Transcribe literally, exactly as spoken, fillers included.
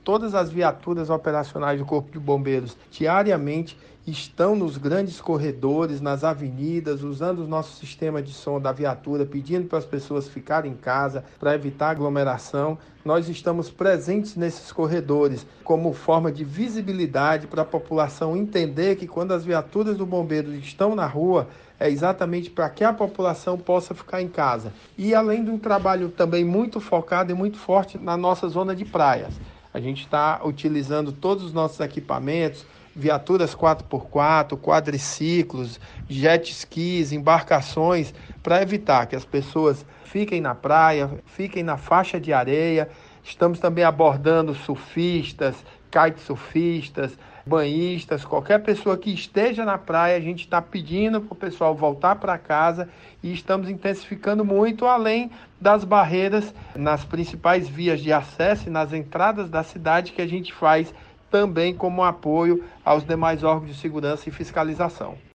todas as viaturas operacionais do Corpo de Bombeiros diariamente estão nos grandes corredores, nas avenidas, usando o nosso sistema de som da viatura, pedindo para as pessoas ficarem em casa para evitar aglomeração. Nós estamos presentes nesses corredores como forma de visibilidade para a população entender que quando as viaturas do bombeiro estão na rua, é exatamente para que a população possa ficar em casa. E além de um trabalho também muito focado e muito forte na nossa zona de praias. A gente está utilizando todos os nossos equipamentos, viaturas quatro por quatro, quadriciclos, jet skis, embarcações, para evitar que as pessoas fiquem na praia, fiquem na faixa de areia. Estamos também abordando surfistas, kitesurfistas, banhistas, qualquer pessoa que esteja na praia. A gente está pedindo para o pessoal voltar para casa e estamos intensificando muito, além das barreiras nas principais vias de acesso e nas entradas da cidade, que a gente faz também como apoio aos demais órgãos de segurança e fiscalização.